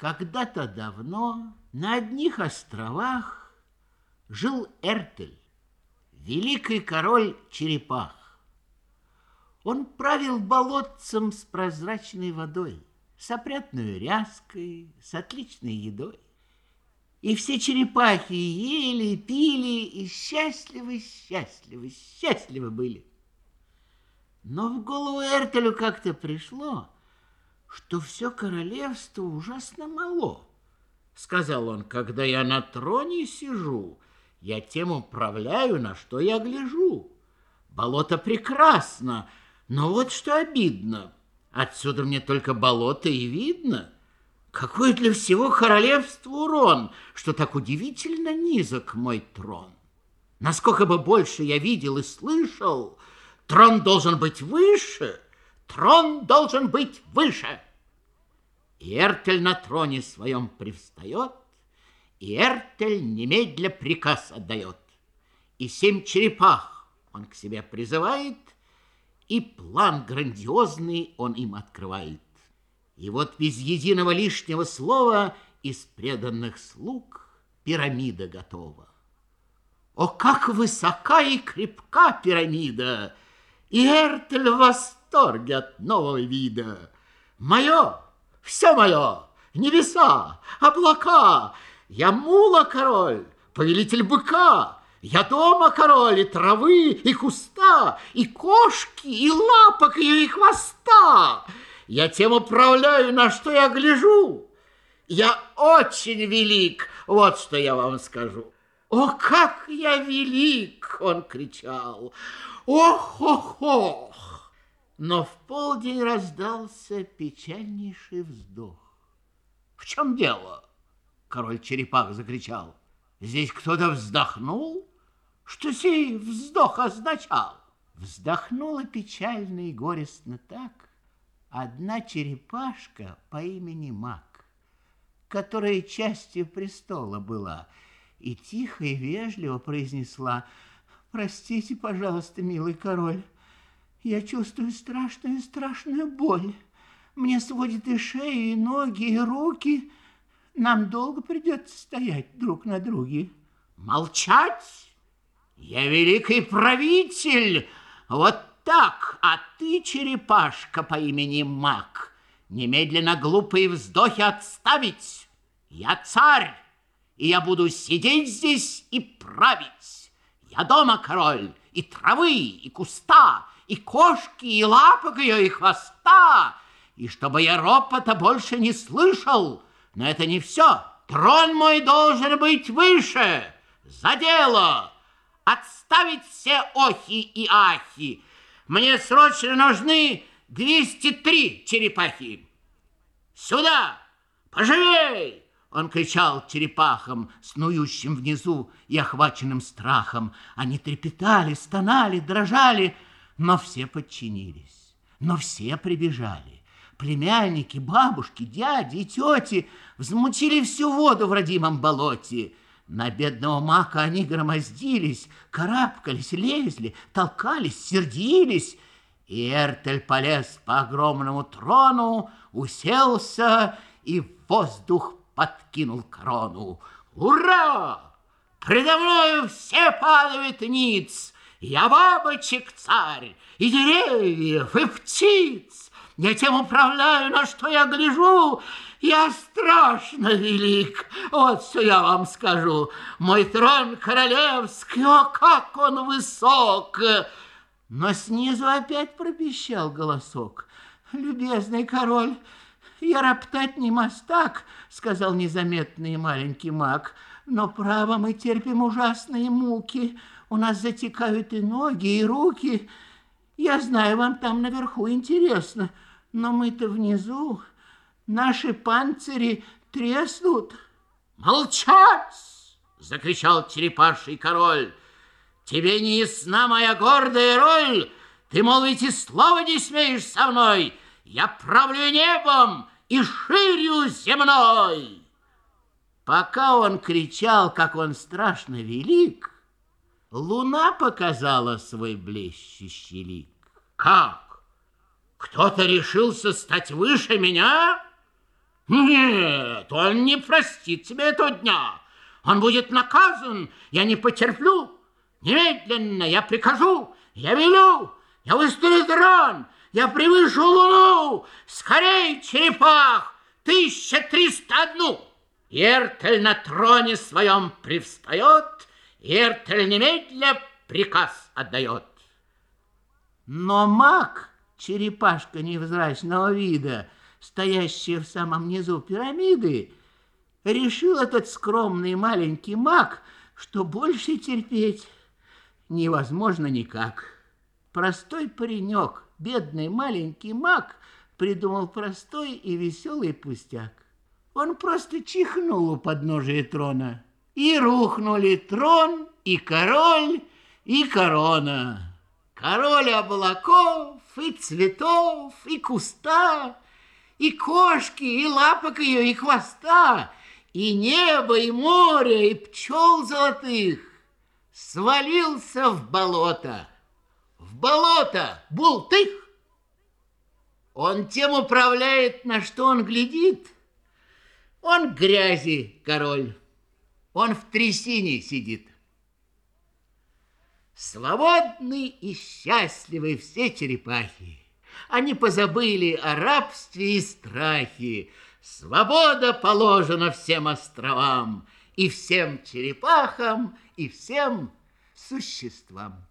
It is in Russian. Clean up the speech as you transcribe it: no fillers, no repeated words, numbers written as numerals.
Когда-то давно на одних островах жил Эртель, великий король черепах. Он правил болотцем с прозрачной водой, с опрятной ряской, с отличной едой. И все черепахи ели, пили и счастливы были. Но в голову Эртелю как-то пришло, что все королевство ужасно мало. Сказал он: когда я на троне сижу, я тем управляю, на что я гляжу. Болото прекрасно, но вот что обидно. Отсюда мне только болото и видно. Какой для всего королевства урон, что так удивительно низок мой трон. Насколько бы больше я видел и слышал, трон должен быть выше, трон должен быть выше. И Эртель на троне своем привстает, и Эртель немедля приказ отдает. И 7 черепах он к себе призывает, и план грандиозный он им открывает. И вот без единого лишнего слова из преданных слуг пирамида готова. О, как высока и крепка пирамида! И Эртель в восторге от нового вида. Мое, все мое, небеса, облака. Я мула король, повелитель быка. Я дома король и травы, и куста, и кошки, и лапок ее, и хвоста. Я тем управляю, на что я гляжу. Я очень велик, вот что я вам скажу. О, как я велик, он кричал. Ох, ох, ох. Но в полдень раздался печальнейший вздох. В чем дело? Король черепах закричал. Здесь кто-то вздохнул? Что сей вздох означал? Вздохнула печально и горестно так одна черепашка по имени Мак, которая частью престола была, и тихо и вежливо произнесла: простите, пожалуйста, милый король, я чувствую страшную боль. Мне сводит и шею, и ноги, и руки. Нам долго придется стоять друг на друге. Молчать! Я великий правитель! Вот так, а ты, черепашка по имени Мак, немедленно глупые вздохи отставить. Я царь, и я буду сидеть здесь и править. Я дома король, и травы, и куста, и кошки, и лапок ее, и хвоста. И чтобы я ропота больше не слышал, но это не все. Трон мой должен быть выше. За дело! Отставить все охи и ахи. Мне срочно нужны 203 черепахи. Сюда! Поживей! Он кричал черепахам, снующим внизу и охваченным страхом. Они трепетали, стонали, дрожали, но все подчинились, но все прибежали. Племянники, бабушки, дяди и тети взмутили всю воду в родимом болоте. На бедного Мака они громоздились, карабкались, лезли, толкались, сердились. И Эртель полез по огромному трону, уселся и в воздух подкинул корону. Ура! Предо мною все падают ниц. Я бабочек царь, и деревьев, и птиц. Я тем управляю, на что я гляжу. Я страшно велик, вот что я вам скажу. Мой трон королевский, о, как он высок! Но снизу опять пропищал голосок. Любезный король, я роптать не мастак, сказал незаметный маленький Мак. Но право мы терпим ужасные муки. У нас затекают и ноги, и руки. Я знаю, вам там наверху интересно, но мы-то внизу. Наши панцири треснут. Молчать! Закричал черепаший король. Тебе не ясна моя гордая роль? Ты, мол, ведь и слова не смеешь со мной. Я правлю небом и ширью земной. Пока он кричал, как он страшно велик, луна показала свой блещущий лик. Как? Кто-то решился стать выше меня? Нет, он не простит себе этого дня. Он будет наказан, я не потерплю. Немедленно я прикажу, я велю, я выстрелю дрон, я превышу луну. Скорей, черепах, 1301. Эртель на троне своем привстает, Эртель немедля приказ отдает. Но маг, черепашка невзрачного вида, стоящая в самом низу пирамиды, решил этот скромный маленький маг, что больше терпеть невозможно никак. Простой паренек, бедный маленький маг, придумал простой и веселый пустяк. Он просто чихнул у подножия трона, и рухнули трон, и король, и корона. Король облаков, и цветов, и куста, и кошки, и лапок ее, и хвоста, и небо, и море, и пчел золотых свалился в болото. В болото бултых! Он тем управляет, на что он глядит. Он грязи король, он в трясине сидит. Свободны и счастливы все черепахи. Они позабыли о рабстве и страхе. Свобода положена всем островам, и всем черепахам, и всем существам.